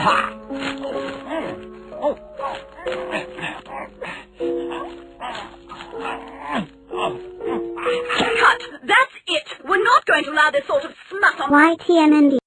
Cut! That's it! We're not going to allow this sort of smut on... YTMND.